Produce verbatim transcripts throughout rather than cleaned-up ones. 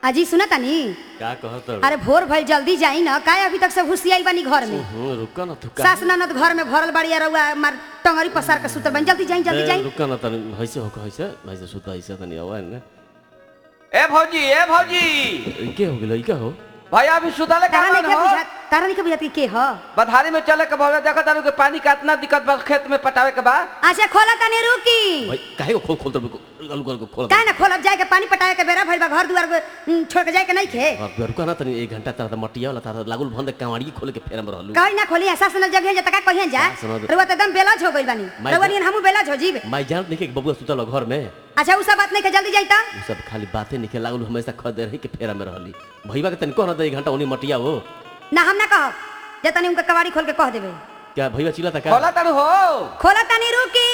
अजी सुना तानी का कहत अरे भोर भइल जल्दी जाई ना काय अभी तक से घुसियाई बानी घर में रुका ना तू का सास ननद घर में भरल बाड़ी रउआ मार टंगरी पसार के सुतल बन जल्दी जाई जल्दी जाई रुका ना तनी हइसे हो हइसे हइसे सुता हइसे तनी आवा ने ए भौजी ए भौजी के हो गेल का हो भैया अभी सुताले तारा का नहीं हो बुझात तारा नहीं बुझात के ह बधारी में चले के भौजा देखत तारू के पानी का इतना दिक्कत बा खेत में पटावे के बा अच्छा खोला तानी रुकी भाई काहे को खोल खोल तो लालू कर को खोल काहे ना खोलब जाए के पानी पटावे के बेरा भइल बा घर दुआर को छोड़ के जाए के नहीं खे अब रुका ना तनी एक घंटा तारा मटिया वाला तारा लागुल भंद कावड़ी खोल के फेर में रहलू कहीं ना खोली ऐसा सुनल जब जा तका कहिए जा रउआ त एकदम बेलाज हो गइल बानी रउआ नियन हमहू बेलाज हो जीव मैं जानत नहीं कि बबुआ सुतल घर में अच्छा उ सब बात नहीं के जल्दी जाई ता उ सब खाली बातें नहीं के लागुल हमेशा खद रही के फेरा में रहली भईवा के तनी कह ना एक घंटा ओनी मटिया हो ना हम ना कहब जे तनी उनका कबाड़ी खोल के कह देबे क्या भईवा चिल्ला था का खोला तारू हो खोला तानी रुकी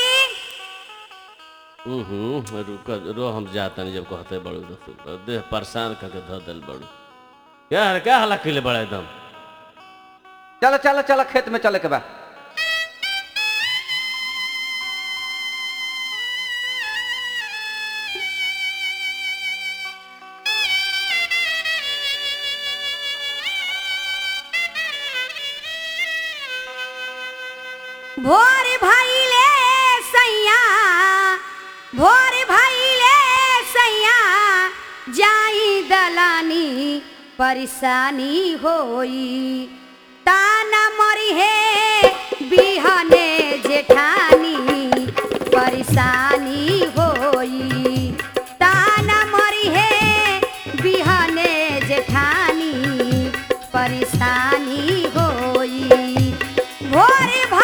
हम्म रुका रो हम जाता नहीं जब कहते बड़ू तो देह परेशान करके धर दिल बड़ू यार क्या हला किले बड़ा एकदम चलो चलो चलो खेत में चले के बा भोर भाईले सैया भोर भाईले सैया जाई दलानी परेशानी होई ताना मरी है बिहने जेठानी परेशानी होई ताना मरी है बिहने जेठानी परेशानी होई भोर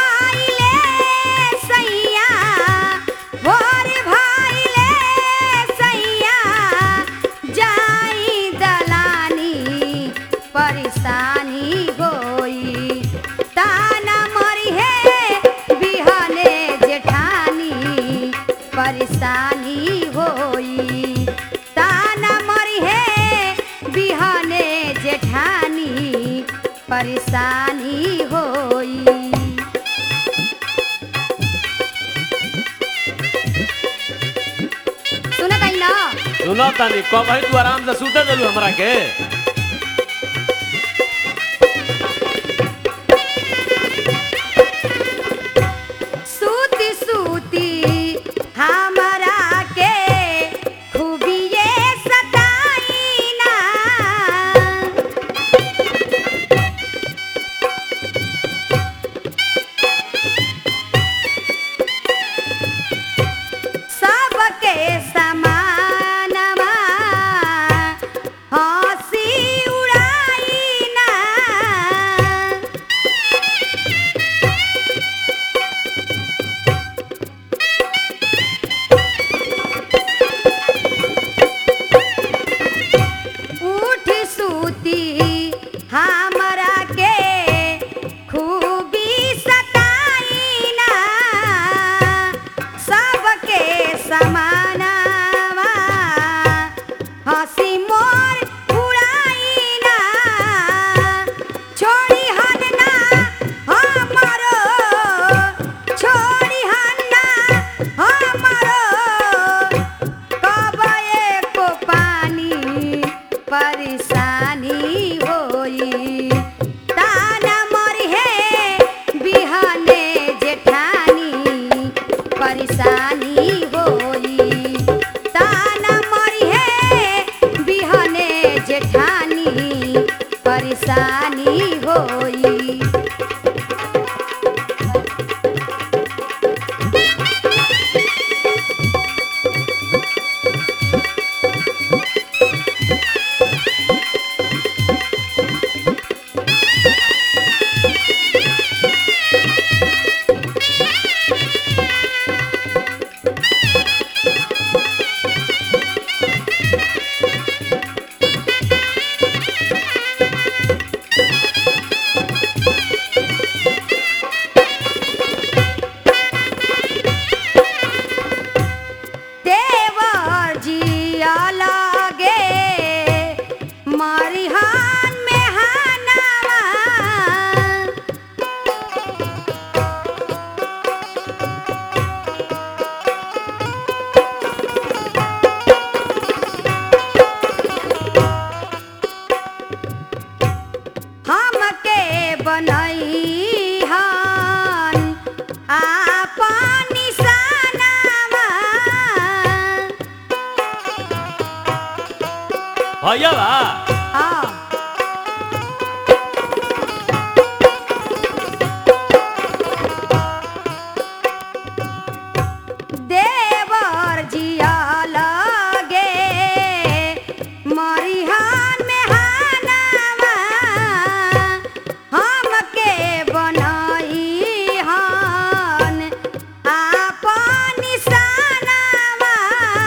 परेशानी होई ताना मरी है बिहने जेठानी परेशानी होई ताना मरी है बिहने जेठानी परेशानी होई सुना ताई ना सुनो तानी कब भाई तू आराम से सुते देलू हमरा के परेशानी होई ताना मरी है बिहने जेठानी परेशानी होई ताना मरी है बिहने जेठानी परेशानी होई भैया बा हाँ देवर जिया लगे मरिहान में हानावा हमके बनई हन आपन निशानावा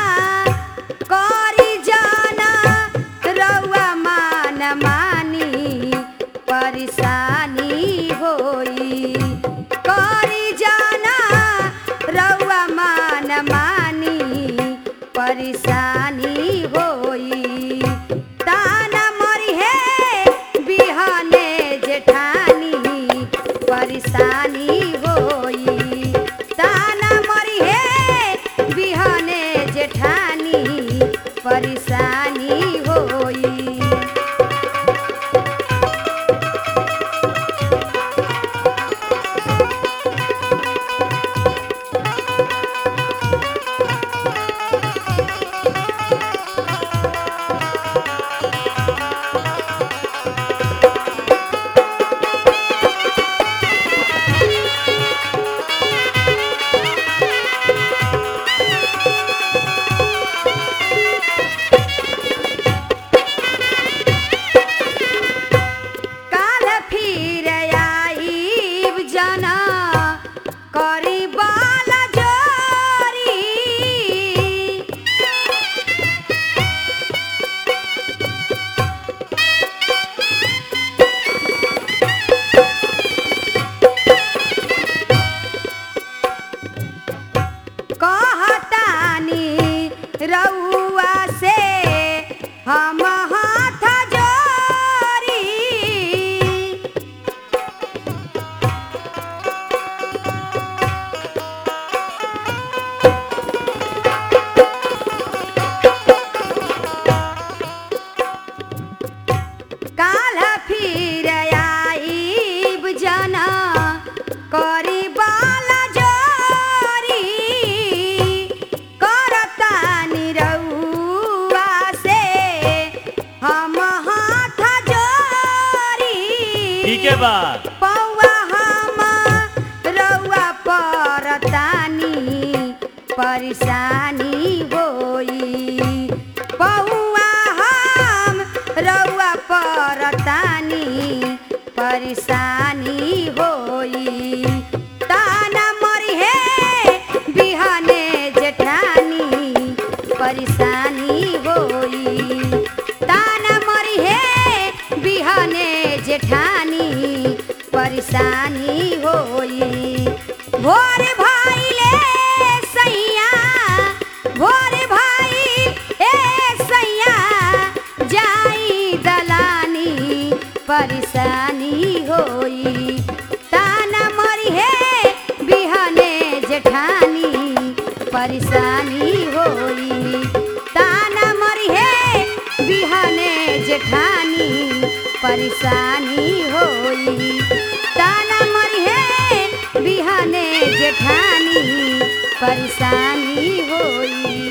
करी जाना रउआ मान मानी परेशानी होई करी जाना रउआ मान मानी परेशानी होई ताना मरी है बिहाने जेठानी परेशानी होई ताना मरी है बिहाने जेठानी परेशानी होई काल फिर आईब जना करी बाला जोरी कहतानी रउआ से हम हाथ जोरी काल फिर आईब जना करी बाला जोरी करतानी रउआ से हम हाथ जोरी ठीक है बात पौआ हम रउआ परतानी परेशानी होई पौआ हम रउआ परतानी परेशानी होई ताना मरी है बिहाने जेठानी परेशानी होई ताना मरी है बिहाने जेठानी परेशानी होई भोर भाईले सैया भोर भाई ए सैया जाई दलानी परेशानी होई ताना मरी है बिहाने जेठानी परेशानी होई ताना मरी है बिहाने जेठानी परेशानी होई ताना मरी है बिहाने जेठानी परेशानी होई।